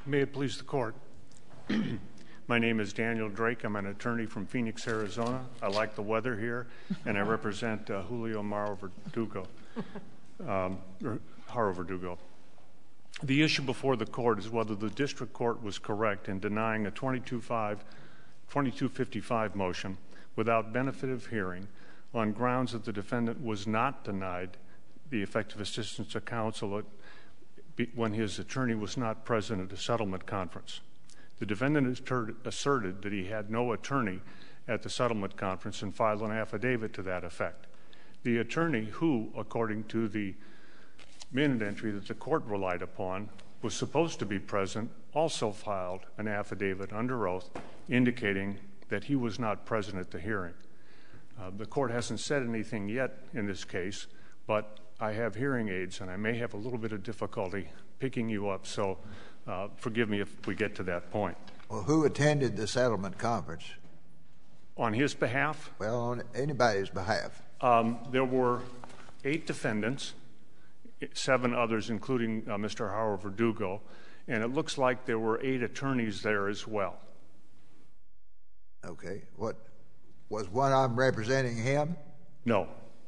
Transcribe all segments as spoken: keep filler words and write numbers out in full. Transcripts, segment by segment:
May it please the Court. My name is Daniel Drake. I'm an attorney from Phoenix, Arizona. I like the weather here, and I represent uh, Julio Mauro Verdugo. Um, Haro Verdugo. The issue before the Court is whether the District Court was correct in denying a twenty-two fifty-five motion without benefit of hearing on grounds that the defendant was not denied the effective assistance of counsel when his attorney was not present at a settlement conference. The defendant asserted that he had no attorney at the settlement conference and filed an affidavit to that effect. The attorney who, according to the minute entry that the Court relied upon, was supposed to be present, also filed an affidavit under oath indicating that he was not present at the hearing. Uh, the Court hasn't said anything yet in this case, but I have hearing aids and I may have a little bit of difficulty picking you up, so uh, forgive me if we get to that point. Well, who attended the settlement conference? On his behalf? Well, on anybody's behalf. Um, there were eight defendants, seven others, including uh, Mister Haro Verdugo, and it looks like there were eight attorneys there as well. Okay. What was one of them representing him? No.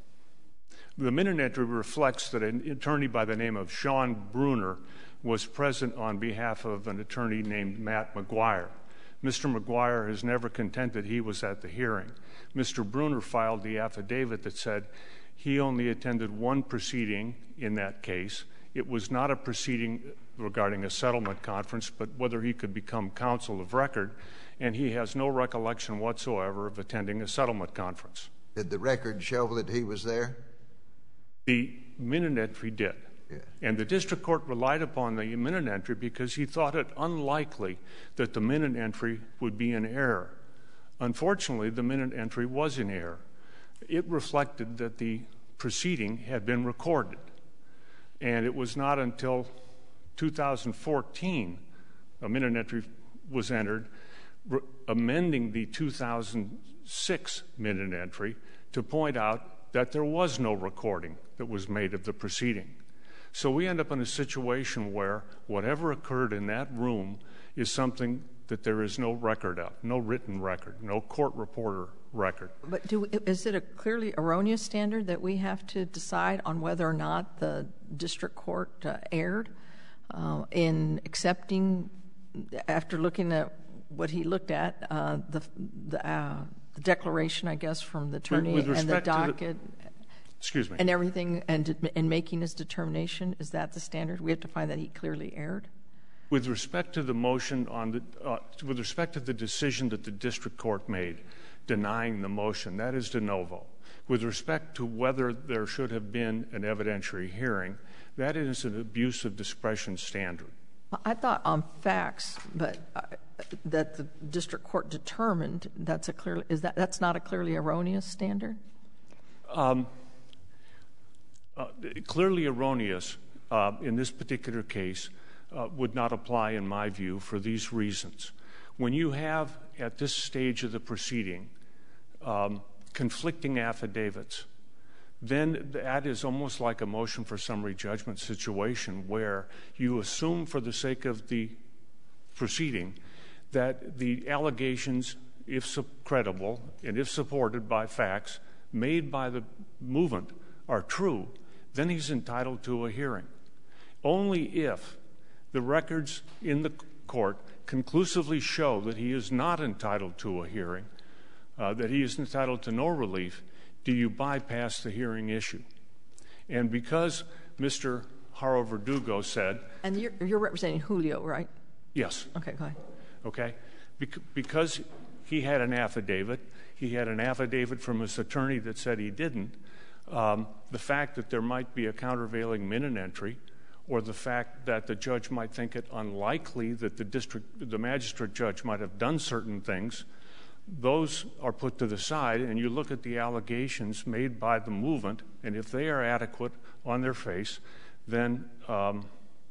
The minute entry reflects that an attorney by the name of Sean Bruner was present on behalf of an attorney named Matt McGuire. Mister McGuire has never contended he was at the hearing. Mister Bruner filed the affidavit that said he only attended one proceeding in that case. It was not a proceeding regarding a settlement conference, but whether he could become counsel of record, and he has no recollection whatsoever of attending a settlement conference. Did the record show that he was there? The minute entry did. Yeah. And the District Court relied upon the minute entry because he thought it unlikely that the minute entry would be in error. Unfortunately, the minute entry was in error. It reflected that the proceeding had been recorded. And it was not until two thousand fourteen a minute entry was entered, re- amending the two thousand six minute entry to point out that there was no recording that was made of the proceeding. So we end up in a situation where whatever occurred in that room is something that there is no record of, no written record, no court reporter record. But do, is it a clearly erroneous standard that we have to decide on whether or not the district court uh, erred uh, in accepting, after looking at what he looked at, uh, the the, uh, the declaration, I guess, from the attorney with, with and the docket, the, excuse me, and everything, and in making his determination? Is that the standard? We have to find that he clearly erred? With respect to the motion on the, uh, with respect to the decision that the district court made denying the motion, that is de novo. With respect to whether there should have been an evidentiary hearing, that is an abuse of discretion standard. I thought on facts, but uh, that the district court determined that's a clear is that that's not a clearly erroneous standard. Um, uh, clearly erroneous uh, in this particular case uh, would not apply, in my view, for these reasons. When you have at this stage of the proceeding um, conflicting affidavits, then that is almost like a motion for summary judgment situation where you assume for the sake of the proceeding that the allegations, if su- credible and if supported by facts made by the movement are true, then he's entitled to a hearing. Only if the records in the court conclusively show that he is not entitled to a hearing, uh, that he is entitled to no relief, do you bypass the hearing issue. And because Mister Haro Verdugo said... And you're, you're representing Julio, right? Yes. Okay, go ahead. Okay. Bec- because he had an affidavit, he had an affidavit from his attorney that said he didn't, um, the fact that there might be a countervailing minute entry, or the fact that the judge might think it unlikely that the district, the magistrate judge might have done certain things, those are put to the side, and you look at the allegations made by the movement, and if they are adequate on their face, then um,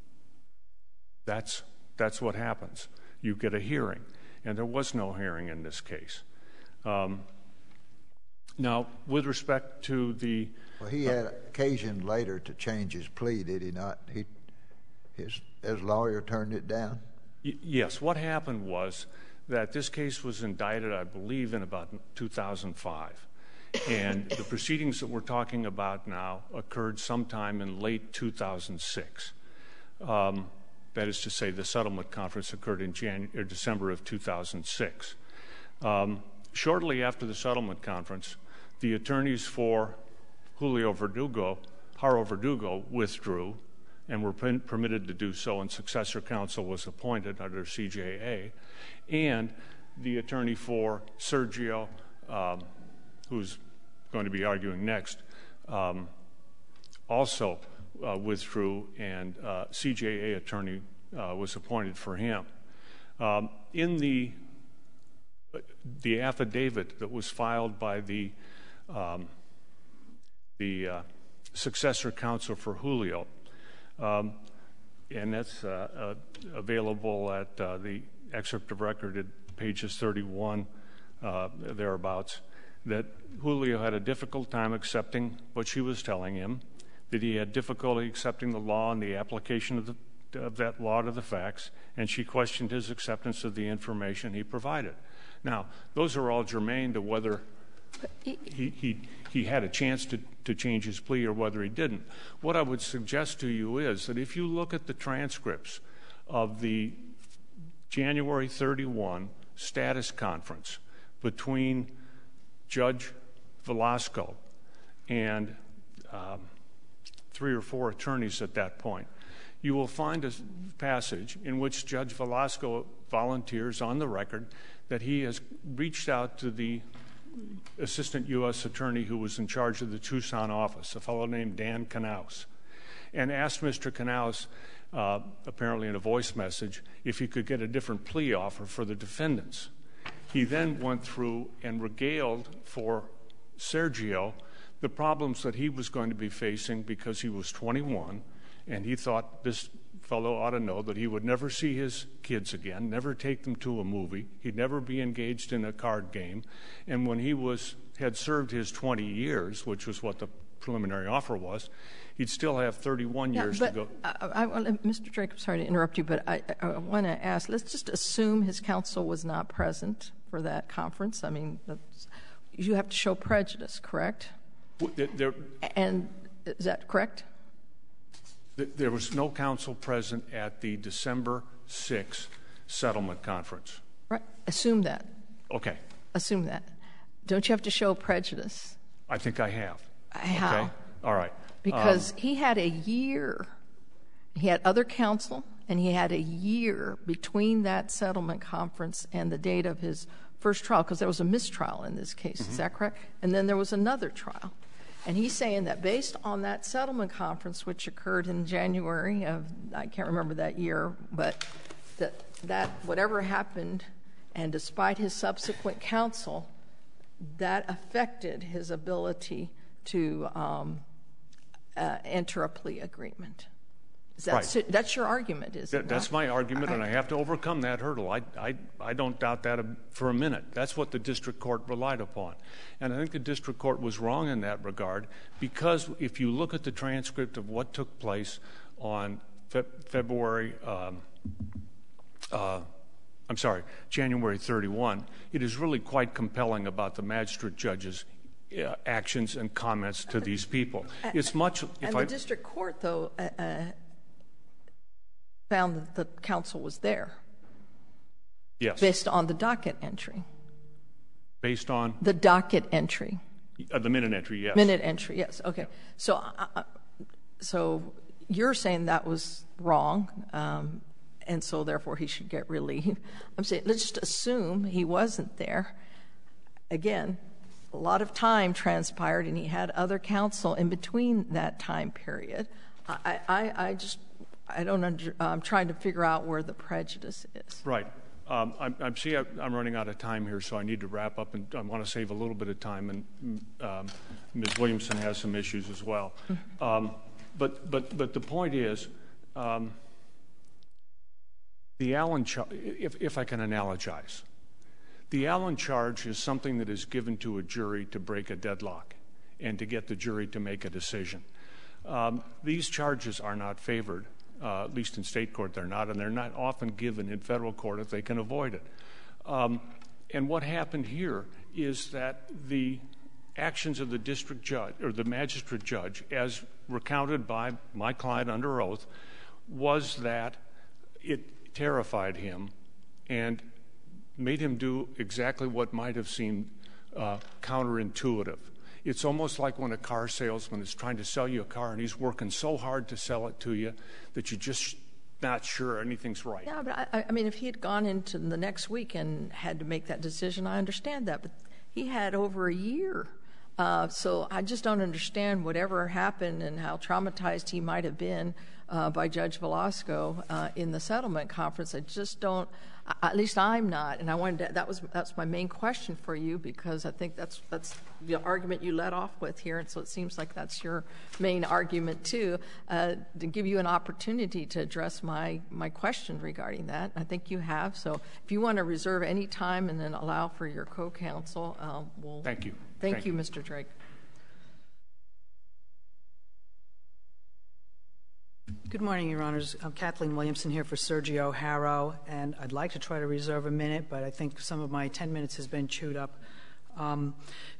that's that's what happens. You get a hearing, and there was no hearing in this case. Um, now, with respect to the... Well, he had occasion later to change his plea, did he not? He, his, his lawyer turned it down? Y- yes. What happened was that this case was indicted, I believe, in about two thousand five. And the proceedings that we're talking about now occurred sometime in late two thousand six. Um, that is to say, the settlement conference occurred in January, or December of two thousand six. Um, shortly after the settlement conference, the attorneys for Julio Verdugo, Haro Verdugo, withdrew and were per- permitted to do so, and successor counsel was appointed under C J A. And the attorney for Sergio, um, who's going to be arguing next, um, also uh, withdrew, and uh, C J A attorney uh, was appointed for him. Um, in the the affidavit that was filed by the um, the uh, successor counsel for Julio, um, and that's uh, uh, available at uh, the excerpt of record at pages thirty-one, uh, thereabouts, that Julio had a difficult time accepting what she was telling him, that he had difficulty accepting the law and the application of, the, of that law to the facts, and she questioned his acceptance of the information he provided. Now, those are all germane to whether he, he, he had a chance to, to change his plea or whether he didn't. What I would suggest to you is that if you look at the transcripts of the January thirty-first status conference between Judge Velasco and um, three or four attorneys at that point, you will find a passage in which Judge Velasco volunteers on the record that he has reached out to the assistant U S attorney who was in charge of the Tucson office, a fellow named Dan Knaus, and asked Mister Knaus, uh, apparently in a voice message, if he could get a different plea offer for the defendants. He then went through and regaled for Sergio the problems that he was going to be facing because he was twenty-one, and he thought this fellow ought to know that he would never see his kids again, never take them to a movie, he'd never be engaged in a card game, and when he was had served his twenty years, which was what the preliminary offer was, he'd still have thirty-one yeah, years but to go. I, I, Mister Drake, I'm sorry to interrupt you, but I, I want to ask, let's just assume his counsel was not present for that conference. I mean, that's, you have to show prejudice, correct? There, and is that correct? There was no counsel present at the December sixth settlement conference. Right. Assume that. Okay. Assume that. Don't you have to show prejudice? I think I have. How? Okay. All right. Because um, he had a year. He had other counsel, and he had a year between that settlement conference and the date of his first trial, because there was a mistrial in this case. Mm-hmm. Is that correct? And then there was another trial. And he's saying that based on that settlement conference, which occurred in January of, I can't remember that year, but that, that whatever happened, and despite his subsequent counsel, that affected his ability to um, uh, enter a plea agreement. Is that, right. That's your argument, is that, it That's not? my argument, and I have to overcome that hurdle. I, I, I don't doubt that for a minute. That's what the district court relied upon. And I think the district court was wrong in that regard, because if you look at the transcript of what took place on fe- February, um, uh, I'm sorry, January thirty-first, it is really quite compelling about the magistrate judge's uh, actions and comments to these people. It's much. If and I, the district court, though, uh, uh, found that the counsel was there. Yes. Based on the docket entry. Based on? The docket entry. Uh, the minute entry, yes. Minute entry, yes. Okay. So, uh, so you're saying that was wrong, um, and so therefore he should get relief. I'm saying let's just assume he wasn't there. Again, a lot of time transpired, and he had other counsel in between that time period. I, I, I just, I don't under, I'm trying to figure out where the prejudice is. Right. Um, I'm, I'm see I'm running out of time here, so I need to wrap up, and I want to save a little bit of time. And um, Miz Williamson has some issues as well. Mm-hmm. um, but but but the point is, um, the Allen charge. If if I can analogize, the Allen charge is something that is given to a jury to break a deadlock and to get the jury to make a decision. Um, these charges are not favored Uh, at least in state court they're not, and they're not often given in federal court if they can avoid it. Um, and what happened here is that the actions of the district judge, or the magistrate judge, as recounted by my client under oath, was that it terrified him and made him do exactly what might have seemed uh, counterintuitive. It's almost like when a car salesman is trying to sell you a car and he's working so hard to sell it to you that you're just not sure anything's right. Yeah, but I, I mean, if he had gone into the next week and had to make that decision, I understand that. But he had over a year. Uh, so I just don't understand whatever happened and how traumatized he might have been uh, by Judge Velasco uh, in the settlement conference. I just don't, at least I'm not. And I wanted to, that was that's my main question for you, because I think that's that's the argument you led off with here. And so it seems like that's your main argument too, uh, to give you an opportunity to address my, my question regarding that. I think you have. So if you want to reserve any time and then allow for your co-counsel, uh, we'll... Thank you. Thank, Thank you, you, Mister Drake. Good morning, Your Honors. I'm Kathleen Williamson here for Sergio Haro, and I'd like to try to reserve a minute, but I think some of my ten minutes has been chewed up. Um,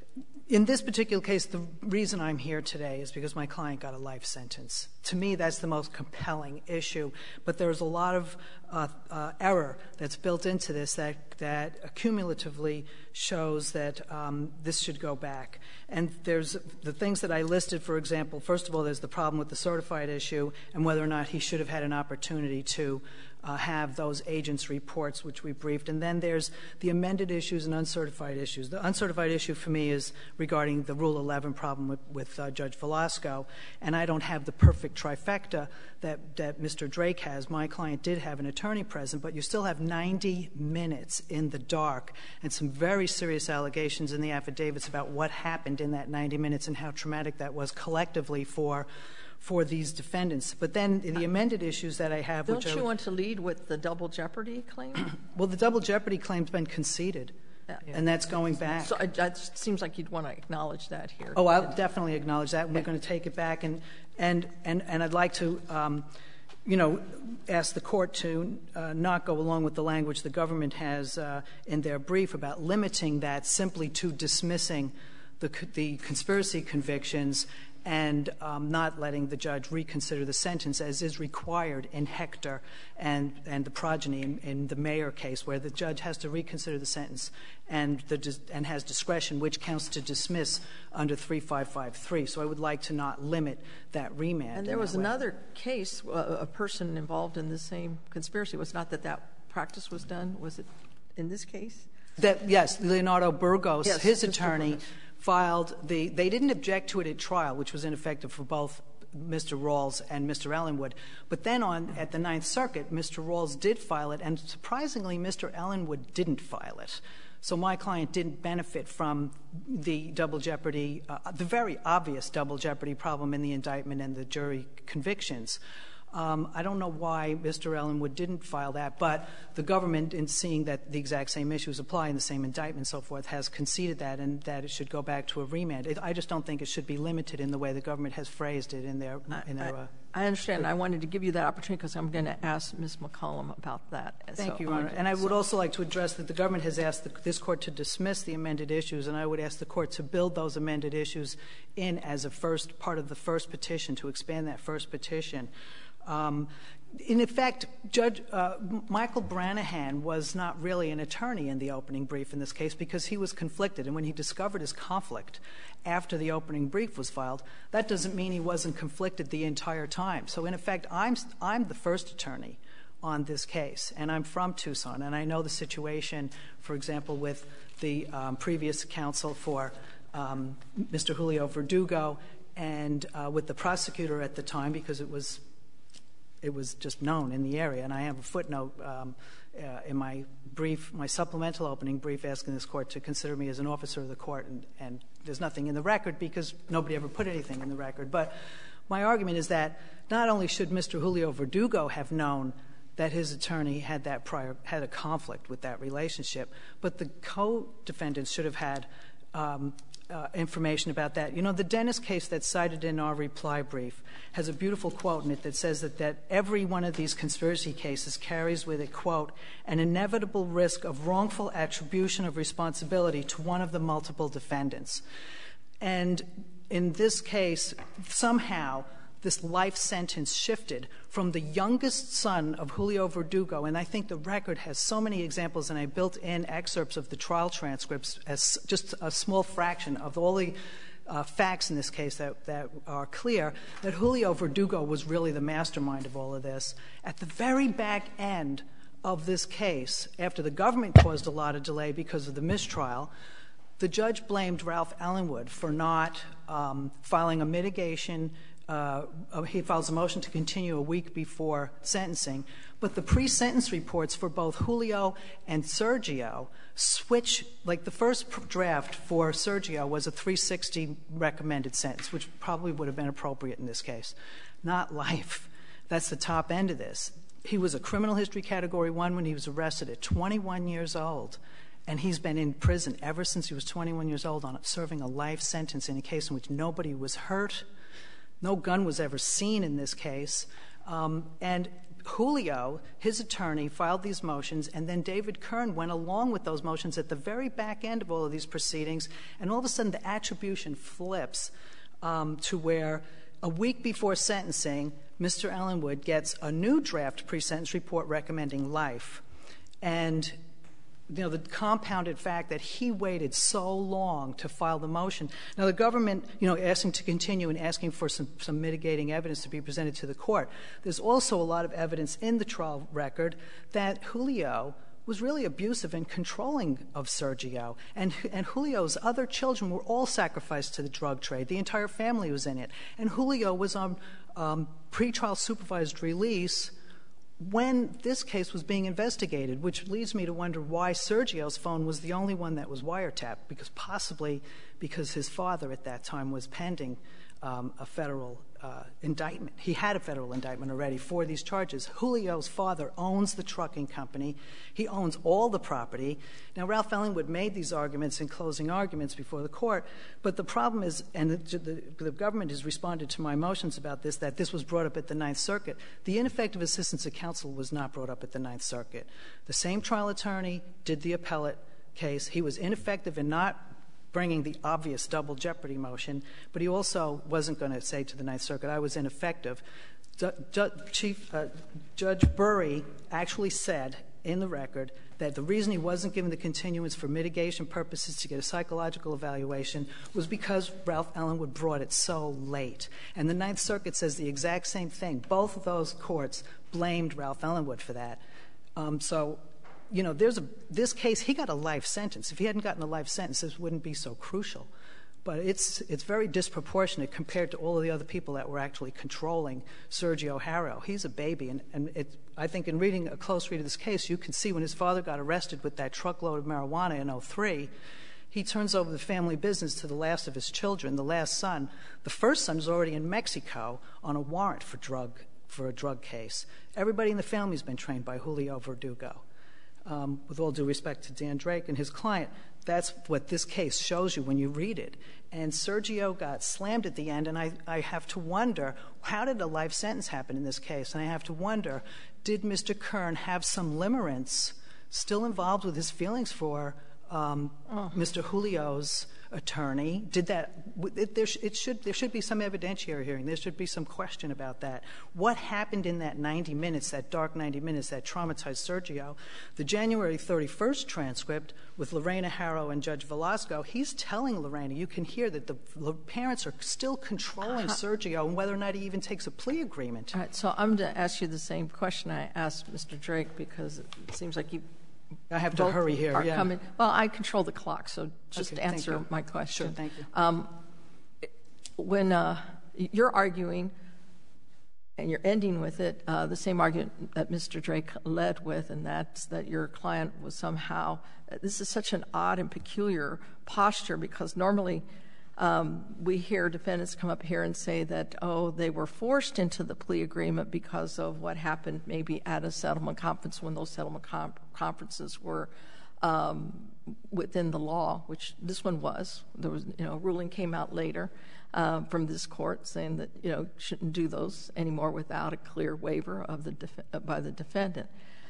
in this particular case, the reason I'm here today is because my client got a life sentence. To me, that's the most compelling issue, but there's a lot of uh, uh, error that's built into this that, that cumulatively shows that um, this should go back. And there's the things that I listed, for example, first of all, there's the problem with the certified issue and whether or not he should have had an opportunity to uh, have those agents' reports, which we briefed. And then there's the amended issues and uncertified issues. The uncertified issue for me is regarding the Rule eleven problem with, with uh, Judge Velasco, and I don't have the perfect trifecta that, that Mister Drake has. My client did have an attorney present, but you still have ninety minutes in the dark and some very serious allegations in the affidavits about what happened in that ninety minutes and how traumatic that was collectively for for these defendants. But then in the amended issues that I have, Don't which you I would, want to lead with the double jeopardy claim? well, the double jeopardy claim's been conceded, Yeah. and that's going back. So it, it seems like you'd want to acknowledge that here. Oh, I'll definitely acknowledge that, and we're going to take it back. And and and, and I'd like to, um, you know, ask the court to uh, not go along with the language the government has uh, in their brief about limiting that simply to dismissing the the conspiracy convictions and um, not letting the judge reconsider the sentence, as is required in Hector and, and the progeny in, in the Mayer case, where the judge has to reconsider the sentence and, the, and has discretion, which counts to dismiss under three five five three. So I would like to not limit that remand. And there was another case, uh, a person involved in the same conspiracy. Was not that that practice was done? Was it in this case? That, yes, Leonardo Burgos, Yes, his Mister attorney, Burgos. filed the, they didn't object to it at trial, which was ineffective for both Mister Rawls and Mister Ellenwood. But then on, at the Ninth Circuit, Mister Rawls did file it, and surprisingly, Mister Ellenwood didn't file it. So my client didn't benefit from the double jeopardy, uh, the very obvious double jeopardy problem in the indictment and the jury convictions. Um, I don't know why Mister Ellenwood didn't file that, but the government, in seeing that the exact same issues apply in the same indictment and so forth, has conceded that and that it should go back to a remand. It, I just don't think it should be limited in the way the government has phrased it in their in their. Uh, I understand. I wanted to give you that opportunity because I'm going to ask Miz McCollum about that. Thank so you, Your Honor. And I would also like to address that the government has asked the, this court to dismiss the amended issues, and I would ask the court to build those amended issues in as a first part of the first petition, to expand that first petition. Um, in effect, Judge uh, Michael Branahan was not really an attorney in the opening brief in this case because he was conflicted. And when he discovered his conflict after the opening brief was filed, that doesn't mean he wasn't conflicted the entire time. So in effect, I'm, I'm the first attorney on this case, and I'm from Tucson, and I know the situation, for example, with the um, previous counsel for um, Mister Julio Verdugo and uh, with the prosecutor at the time, because it was it was just known in the area. And I have a footnote um, uh, in my brief, my supplemental opening brief, asking this court to consider me as an officer of the court, and, and there's nothing in the record because nobody ever put anything in the record. But my argument is that not only should Mister Julio Verdugo have known that his attorney had that prior, had a conflict with that relationship, but the co-defendants should have had um, uh, information about that. You know, the Dennis case that's cited in our reply brief has a beautiful quote in it that says that, that every one of these conspiracy cases carries with it, quote, an inevitable risk of wrongful attribution of responsibility to one of the multiple defendants. And in this case, somehow, this life sentence shifted from the youngest son of Julio Verdugo, and I think the record has so many examples, and I built in excerpts of the trial transcripts as just a small fraction of all the uh, facts in this case that, that are clear, that Julio Verdugo was really the mastermind of all of this. At the very back end of this case, after the government caused a lot of delay because of the mistrial, the judge blamed Ralph Ellenwood for not um, filing a mitigation. Uh, he files a motion to continue a week before sentencing, but the pre-sentence reports for both Julio and Sergio switch. Like the first draft for Sergio was a three sixty recommended sentence, which probably would have been appropriate in this case, not life. That's the top end of this. He was a criminal history category one when he was arrested at twenty-one years old, and he's been in prison ever since he was twenty-one years old on serving a life sentence in a case in which nobody was hurt. No gun was ever seen in this case. Um, and Julio, his attorney, filed these motions, and then David Kern went along with those motions at the very back end of all of these proceedings, and all of a sudden the attribution flips um, to where a week before sentencing, Mister Ellenwood gets a new draft pre-sentence report recommending life. And you know, the compounded fact that he waited so long to file the motion. Now, the government, you know, asked him to continue and asking for some, some mitigating evidence to be presented to the court. There's also a lot of evidence in the trial record that Julio was really abusive and controlling of Sergio. And, and Julio's other children were all sacrificed to the drug trade. The entire family was in it. And Julio was on um, pretrial supervised release when this case was being investigated, which leads me to wonder why Sergio's phone was the only one that was wiretapped, because possibly because his father at that time was pending um, a federal uh, indictment. He had a federal indictment already for these charges. Julio's father owns the trucking company. He owns all the property. Now, Ralph Ellenwood made these arguments in closing arguments before the court, but the problem is, and the, the, the government has responded to my motions about this, that this was brought up at the Ninth Circuit. The ineffective assistance of counsel was not brought up at the Ninth Circuit. The same trial attorney did the appellate case. He was ineffective in not bringing the obvious double jeopardy motion, but he also wasn't going to say to the Ninth Circuit, I was ineffective. Ju- Ju- Chief uh, Judge Burry actually said in the record that the reason he wasn't given the continuance for mitigation purposes to get a psychological evaluation was because Ralph Ellenwood brought it so late. And the Ninth Circuit says the exact same thing. Both of those courts blamed Ralph Ellenwood for that. Um, so, you know, there's a, this case, he got a life sentence. If he hadn't gotten a life sentence, this wouldn't be so crucial. But it's it's very disproportionate compared to all of the other people that were actually controlling Sergio Haro. He's a baby, and, and it, I think in reading a close read of this case, you can see when his father got arrested with that truckload of marijuana in oh three, he turns over the family business to the last of his children, the last son. The first son is already in Mexico on a warrant for drug for a drug case. Everybody in the family has been trained by Julio Verdugo. Um, with all due respect to Dan Drake and his client, that's what this case shows you when you read it. And Sergio got slammed at the end, and I, I have to wonder, how did a life sentence happen in this case? And I have to wonder, did Mister Kern have some limerence still involved with his feelings for um, oh. Mister Julio's attorney? Did that? It, there, it should there should be some evidentiary hearing. There should be some question about that. What happened in that ninety minutes, that dark ninety minutes, that traumatized Sergio? The January thirty-first transcript with Lorena Haro and Judge Velasco, he's telling Lorena, you can hear that the, the parents are still controlling uh-huh. Sergio and whether or not he even takes a plea agreement. All right, so I'm going to ask you the same question I asked Mister Drake, because it seems like you I have to hurry here. Yeah. Coming. Well, I control the clock, so just okay, answer my question. Sure, thank you. Um, when uh, you're arguing, and you're ending with it, uh, the same argument that Mister Drake led with, and that's that your client was somehow, this is such an odd and peculiar posture, because normally um, we hear defendants come up here and say that, oh, they were forced into the plea agreement because of what happened maybe at a settlement conference when those settlement com- conferences were um, within the law, which this one was. There was, you know, a ruling came out later uh, from this court saying that, you know, shouldn't do those anymore without a clear waiver of the def- by the defendant.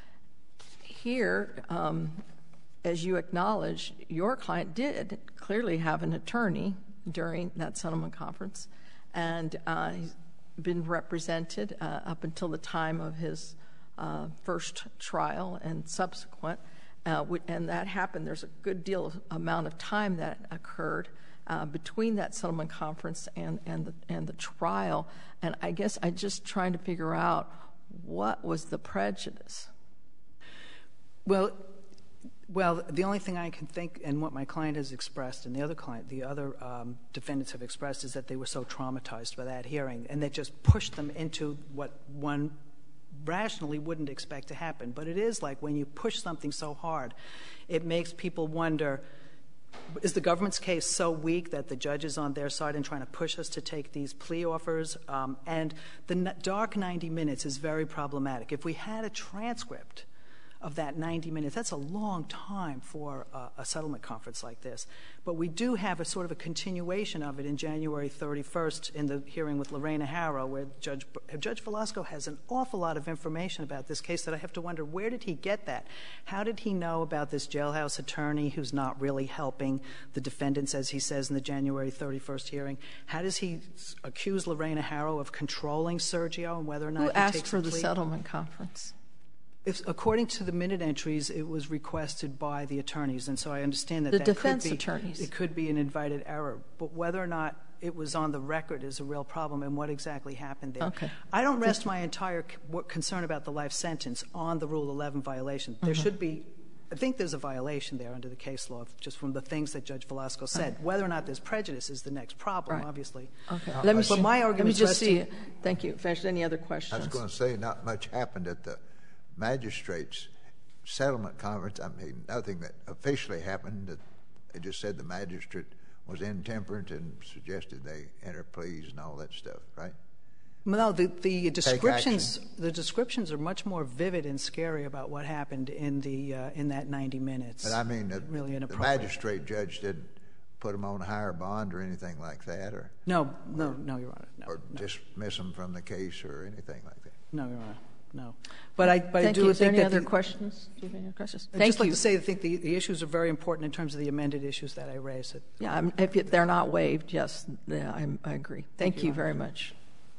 Here, um, as you acknowledge, your client did clearly have an attorney during that settlement conference, and uh, he's been represented uh, up until the time of his uh, first trial and subsequent. Uh, and that happened. There's a good deal of amount of time that occurred uh, between that settlement conference and and the, and the trial. And I guess I'm just trying to figure out what was the prejudice. Well, well, the only thing I can think, and what my client has expressed, and the other client, the other um, defendants have expressed, is that they were so traumatized by that hearing, and that just pushed them into what one rationally wouldn't expect to happen. But it is like when you push something so hard, it makes people wonder, is the government's case so weak that the judge is on their side and trying to push us to take these plea offers? Um, and the n- dark ninety minutes is very problematic. If we had a transcript of that ninety minutes, that's a long time for uh, a settlement conference like this. But we do have a sort of a continuation of it in January thirty-first in the hearing with Lorena Harrow, where Judge Judge Velasco has an awful lot of information about this case that I have to wonder, where did he get that? How did he know about this jailhouse attorney who's not really helping the defendants, as he says in the January thirty-first hearing? How does he accuse Lorena Harrow of controlling Sergio and whether or not Who he asked takes for a the plea? settlement conference? If, according to the minute entries, it was requested by the attorneys, and so I understand that The that defense could be, attorneys. It could be an invited error, but whether or not it was on the record is a real problem, and what exactly happened there. Okay. I don't rest my entire c- concern about the life sentence on the Rule eleven violation. There Mm-hmm. should be, I think there's a violation there under the case law, just from the things that Judge Velasco said. Okay. Whether or not there's prejudice is the next problem, Right. obviously. Okay. Uh, Let me but see. my Let me argument's just see. resting- Thank you. If there's any other I questions. was going to say not much happened at the magistrate's settlement conference. I mean, nothing that officially happened. That they just said the magistrate was intemperate and suggested they enter pleas and all that stuff, right? No, the, the descriptions the descriptions are much more vivid and scary about what happened in the uh, in that ninety minutes. But I mean, the, really the inappropriate. magistrate judge didn't put them on a higher bond or anything like that, or No, no, no, Your Honor. No, or no, dismiss them from the case or anything like that. no, Your Honor. No. But I, but I Thank do you. Is there think any that other the, questions? Do you have any other questions? I'd Thank just like you. to say I think the, the issues are very important in terms of the amended issues that I raised. Yeah, I'm- if it- they're not waived, yes, yeah, I, I agree. Thank, you, you Your very much.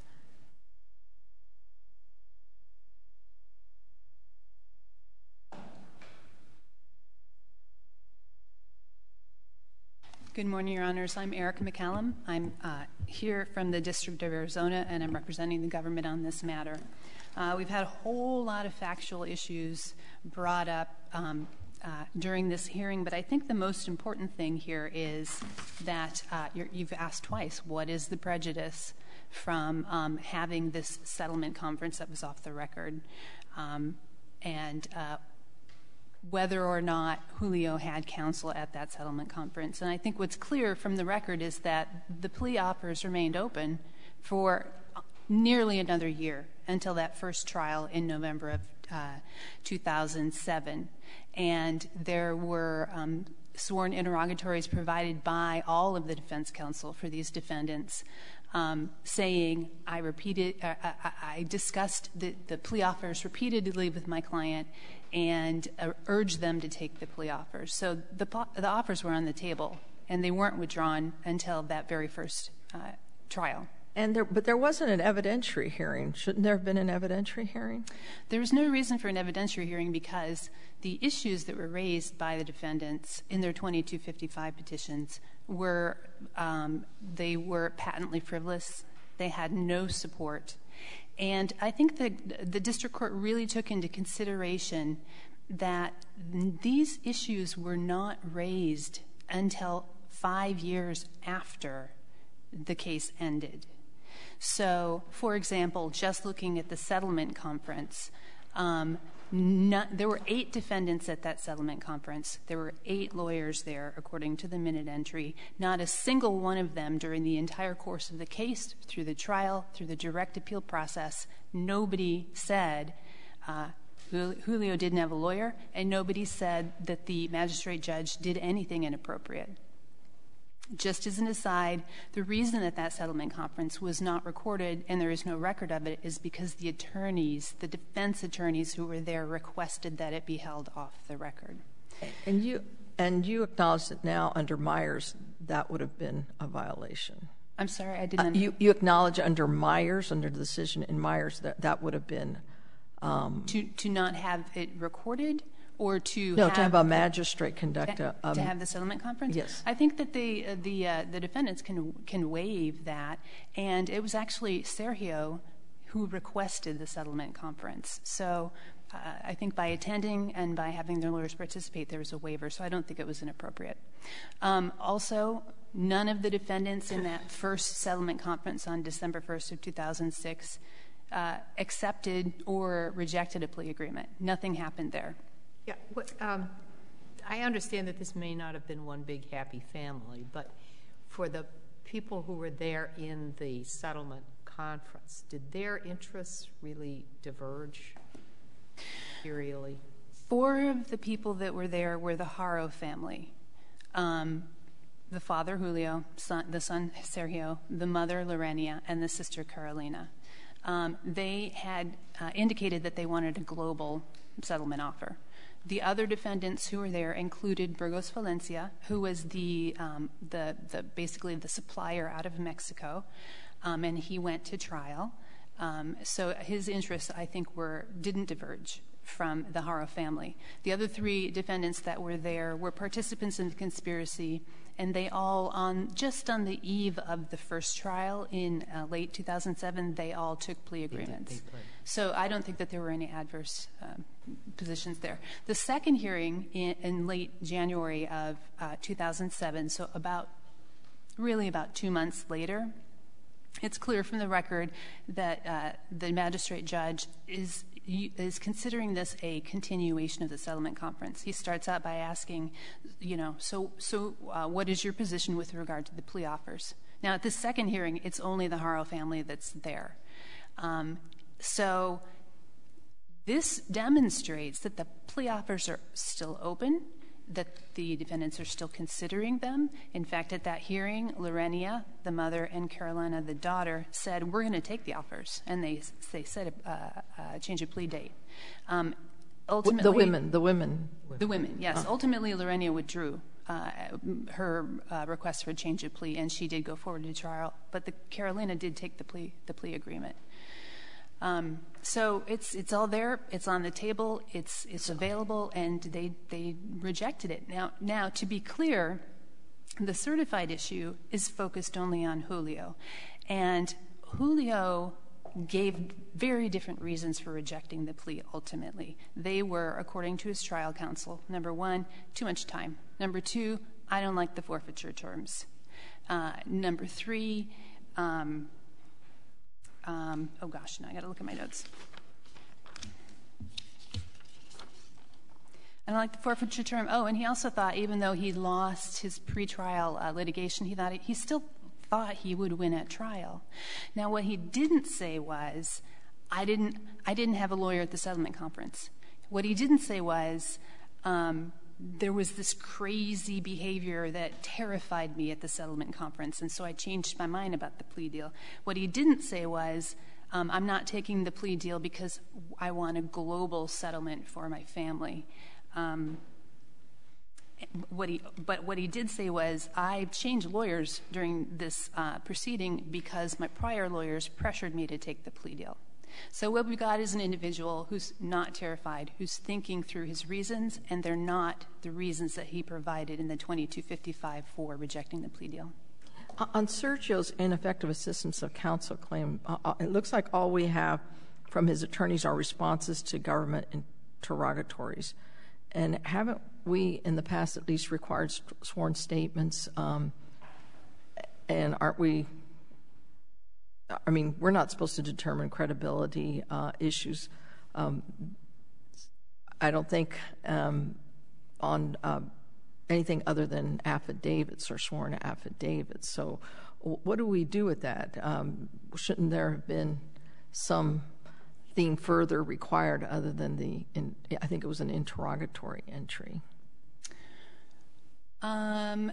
Good morning, Your Honors. I'm Erica McCallum. I'm uh, here from the District of Arizona, and I'm representing the government on this matter. Uh, we've had a whole lot of factual issues brought up um, uh, during this hearing, but I think the most important thing here is that uh, you're, you've asked twice, what is the prejudice from um, having this settlement conference that was off the record? Um, and uh, whether or not Julio had counsel at that settlement conference. And I think what's clear from the record is that the plea offers remained open for nearly another year until that first trial in November of uh, two thousand seven. And there were um, sworn interrogatories provided by all of the defense counsel for these defendants, Um, saying, I repeated, uh, I, I discussed the, the plea offers repeatedly with my client and uh, urged them to take the plea offers. So the, the offers were on the table, and they weren't withdrawn until that very first uh, trial. And there, but there wasn't an evidentiary hearing. Shouldn't there have been an evidentiary hearing? There was no reason for an evidentiary hearing because the issues that were raised by the defendants in their twenty-two fifty-five petitions were, um, they were patently frivolous. They had no support. And I think that the district court really took into consideration that these issues were not raised until five years after the case ended. So, for example, just looking at the settlement conference, um, not, there were eight defendants at that settlement conference. There were eight lawyers there, according to the minute entry. Not a single one of them during the entire course of the case, through the trial, through the direct appeal process, nobody said, uh, Julio didn't have a lawyer, and nobody said that the magistrate judge did anything inappropriate. Just as an aside, the reason that that settlement conference was not recorded and there is no record of it is because the attorneys, the defense attorneys who were there, requested that it be held off the record. And you and you acknowledge that now under Myers that would have been a violation. I'm sorry, I didn't. Uh, you you acknowledge under Myers, under the decision in Myers, that that would have been um, to to not have it recorded. Or to no, have to have a magistrate conduct to, a um, to have the settlement conference. Yes, I think that the uh, the uh, the defendants can can waive that, and it was actually Sergio who requested the settlement conference. So uh, I think by attending and by having their lawyers participate, there was a waiver. So I don't think it was inappropriate. Um, also, none of the defendants in that first settlement conference on December first of two thousand six uh, accepted or rejected a plea agreement. Nothing happened there. Yeah, what, um, I understand that this may not have been one big happy family, but for the people who were there in the settlement conference, did their interests really diverge materially? Four of the people that were there were the Haro family. Um, the father, Julio, son, the son, Sergio, the mother, Lorenia, and the sister, Carolina. Um, they had uh, indicated that they wanted a global settlement offer. The other defendants who were there included Burgos Valencia, who was the, um, the, the basically the supplier out of Mexico, um, and he went to trial. Um, so his interests, I think, were didn't diverge from the Haro family. The other three defendants that were there were participants in the conspiracy, and they all, on just on the eve of the first trial in uh, late two thousand seven, they all took plea agreements. So I don't think that there were any adverse um, positions there. The second hearing in, in late January of uh, two thousand seven, so about, really about two months later, it's clear from the record that uh, the magistrate judge is is considering this a continuation of the settlement conference. He starts out by asking, you know, so so uh, what is your position with regard to the plea offers? Now, at this second hearing, it's only the Haro family that's there. Um, so this demonstrates that the plea offers are still open, that the defendants are still considering them. In fact, at that hearing, Lorenia, the mother, and Carolina, the daughter, said, we're going to take the offers. And they they set a, uh, a change of plea date. Um, ultimately, the women, the women. The women, yes. Uh. Ultimately, Lorenia withdrew uh, her uh, request for a change of plea, and she did go forward to trial. But the Carolina did take the plea, the plea agreement. Um, so it's it's all there. It's on the table. It's it's available, and they they rejected it. Now now to be clear, the certified issue is focused only on Julio, and Julio gave very different reasons for rejecting the plea. Ultimately, they were, according to his trial counsel, number one, too much time. Number two, I don't like the forfeiture terms. Uh, number three. Um, Um, oh gosh, now I got to look at my notes. I don't like the forfeiture term. Oh, and he also thought, even though he lost his pretrial uh, litigation, he thought he, he still thought he would win at trial. Now, what he didn't say was, I didn't, I didn't have a lawyer at the settlement conference. What he didn't say was, um, there was this crazy behavior that terrified me at the settlement conference, and so I changed my mind about the plea deal. What he didn't say was, um, I'm not taking the plea deal because I want a global settlement for my family. Um, what he, but what he did say was, I changed lawyers during this uh, proceeding because my prior lawyers pressured me to take the plea deal. So what we got is an individual who's not terrified, who's thinking through his reasons, and they're not the reasons that he provided in the twenty-two fifty-five for rejecting the plea deal. On Sergio's ineffective assistance of counsel claim, uh, it looks like all we have from his attorneys are responses to government interrogatories. And haven't we, in the past at least, required sworn statements? Um, and aren't we... I mean, we're not supposed to determine credibility uh, issues. Um, I don't think um, on uh, anything other than affidavits or sworn affidavits. So what do we do with that? Um, shouldn't there have been some anything further required other than the, in, I think it was an interrogatory entry? Um,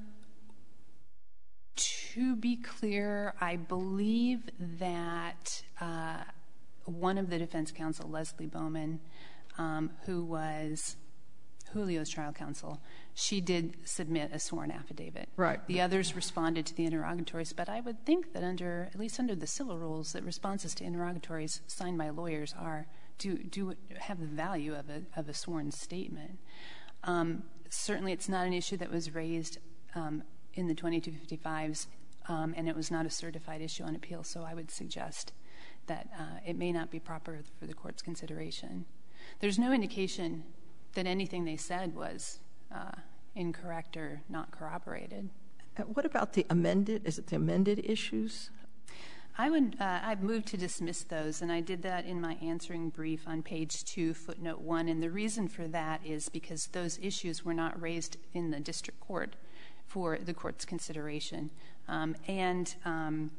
to be clear, I believe that uh, one of the defense counsel, Leslie Bowman, um, who was Julio's trial counsel, she did submit a sworn affidavit. Right. The others responded to the interrogatories, but I would think that under, at least under the civil rules, that responses to interrogatories signed by lawyers are, do, do have the value of a, of a sworn statement. Um, certainly it's not an issue that was raised um, in the twenty-two fifty-fives, um, and it was not a certified issue on appeal, so I would suggest that uh, it may not be proper for the court's consideration. There's no indication that anything they said was uh, incorrect or not corroborated. Uh, what about the amended, is it the amended issues? I would, uh, I've moved to dismiss those, and I did that in my answering brief on page two, footnote one, and the reason for that is because those issues were not raised in the district court for the court's consideration. Um, and um,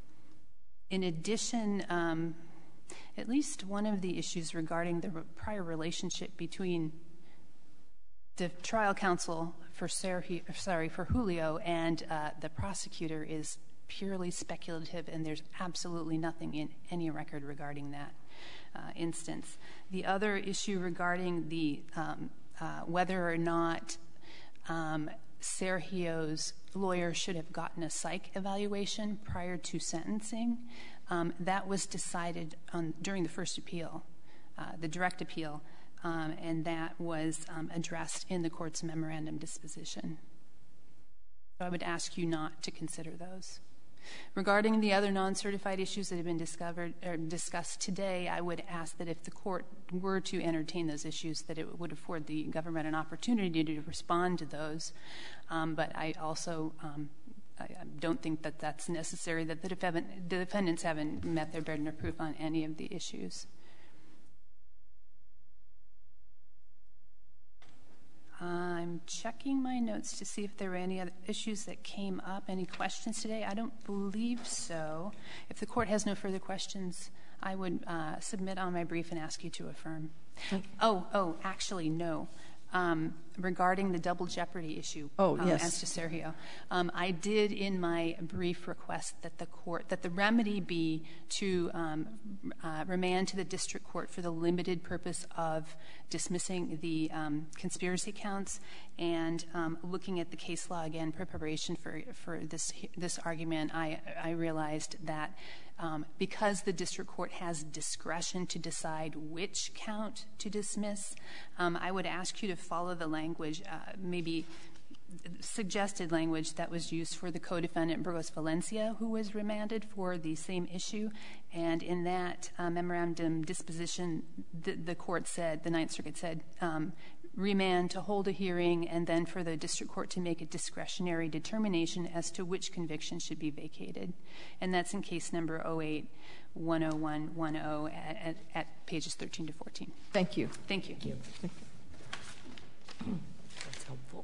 in addition, um, at least one of the issues regarding the prior relationship between the trial counsel for Sergio, sorry, for Julio and uh, the prosecutor is purely speculative, and there's absolutely nothing in any record regarding that uh, instance. The other issue regarding the um, uh, whether or not um, Sergio's lawyer should have gotten a psych evaluation prior to sentencing, um, that was decided on, during the first appeal, uh, the direct appeal, um, and that was um, addressed in the court's memorandum disposition. So I would ask you not to consider those. Regarding the other non-certified issues that have been discovered or discussed today, I would ask that if the court were to entertain those issues, that it would afford the government an opportunity to respond to those. Um, but I also um, I don't think that that's necessary, that the, defendant, the defendants haven't met their burden of proof on any of the issues. I'm checking my notes to see if there were any other issues that came up. Any questions today? I don't believe so. If the court has no further questions, I would uh, submit on my brief and ask you to affirm. Oh, oh, actually, no. Um, regarding the double jeopardy issue, oh, um, yes. as to Sergio, um, I did in my brief request that the court, that the remedy be to um, uh, remand to the district court for the limited purpose of dismissing the um, conspiracy counts and um, looking at the case law again, preparation for for this this argument. I I realized that. Um, because the district court has discretion to decide which count to dismiss, um, I would ask you to follow the language, uh, maybe suggested language that was used for the co-defendant Burgos Valencia, who was remanded for the same issue. And in that uh, memorandum disposition, the, the court said, the Ninth Circuit said, um, remand to hold a hearing and then for the district court to make a discretionary determination as to which conviction should be vacated. And that's in case number oh eight one oh one one oh at, at, at pages thirteen to fourteen. Thank you. Thank you. Thank you. That's helpful.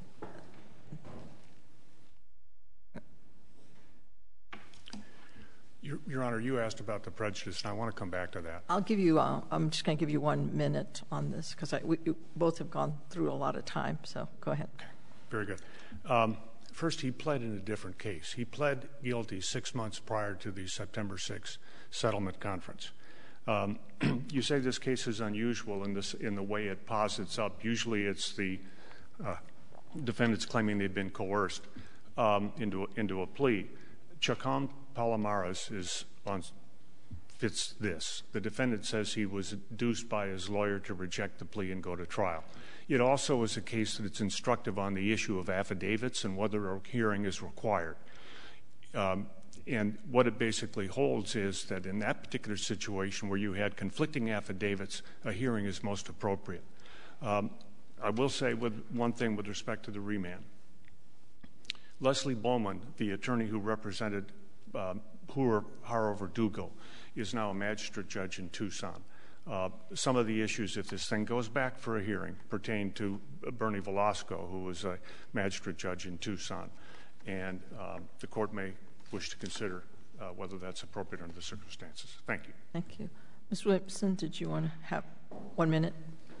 Your, Your Honor, you asked about the prejudice, and I want to come back to that. I'll give you, uh, I'm just going to give you one minute on this because we you both have gone through a lot of time, so go ahead. Okay. Very good. Um, first, he pled in a different case. He pled guilty six months prior to the September sixth settlement conference. Um, you say this case is unusual in, this, in the way it posits up. Usually it's the uh, defendants claiming they've been coerced um, into, into a plea. Chacon Palomares is on, fits this. The defendant says he was induced by his lawyer to reject the plea and go to trial. It also is a case that it's instructive on the issue of affidavits and whether a hearing is required. Um, and what it basically holds is that in that particular situation where you had conflicting affidavits, a hearing is most appropriate. Um, I will say with one thing with respect to the remand. Leslie Bowman, the attorney who represented uh, Hur Haro Verdugo, is now a magistrate judge in Tucson. Uh, some of the issues, if this thing goes back for a hearing, pertain to Bernie Velasco, who was a magistrate judge in Tucson. And um, the court may wish to consider uh, whether that's appropriate under the circumstances. Thank you. Thank you. Miz Williamson, did you want to have one minute?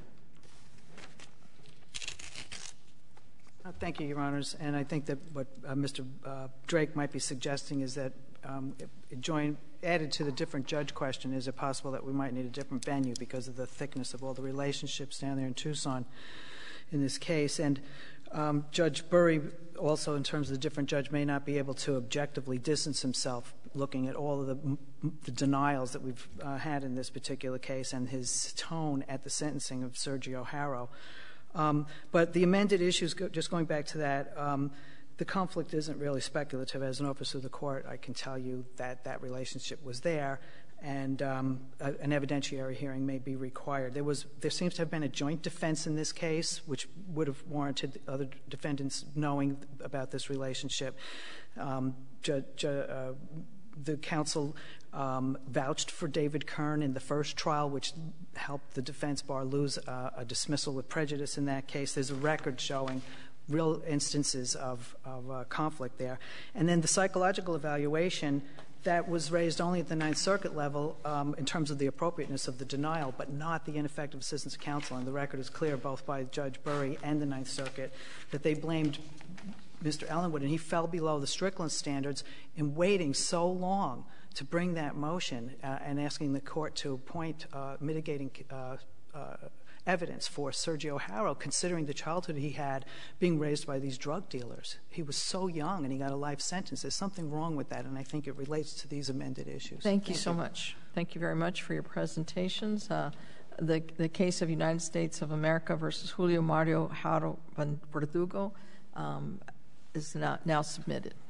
Uh, thank you, Your Honors. And I think that what uh, Mister Uh, Drake might be suggesting is that um, it, it joined, added to the different judge question, is it possible that we might need a different venue because of the thickness of all the relationships down there in Tucson in this case? And um, Judge Burry also, in terms of the different judge, may not be able to objectively distance himself looking at all of the, the denials that we've uh, had in this particular case and his tone at the sentencing of Sergio Haro. Um, but the amended issues, go, just going back to that, um, the conflict isn't really speculative. As an officer of the court, I can tell you that that relationship was there, and um, a, an evidentiary hearing may be required. There was, there seems to have been a joint defense in this case, which would have warranted other defendants knowing about this relationship. Um, ju- ju- uh, the counsel um, vouched for David Kern in the first trial, which helped the defense bar lose uh, a dismissal with prejudice in that case. There's a record showing real instances of, of uh, conflict there. And then the psychological evaluation, that was raised only at the Ninth Circuit level um, in terms of the appropriateness of the denial, but not the ineffective assistance of counsel. And the record is clear, both by Judge Burry and the Ninth Circuit, that they blamed Mister Ellenwood, and he fell below the Strickland standards in waiting so long to bring that motion uh, and asking the court to appoint uh, mitigating uh, uh, evidence for Sergio Haro, considering the childhood he had being raised by these drug dealers. He was so young, and he got a life sentence. There's something wrong with that, and I think it relates to these amended issues. Thank you so much. Thank you very much for your presentations. Uh, the, the case of United States of America versus Julio Mario Haro Verdugo um, is now, now submitted.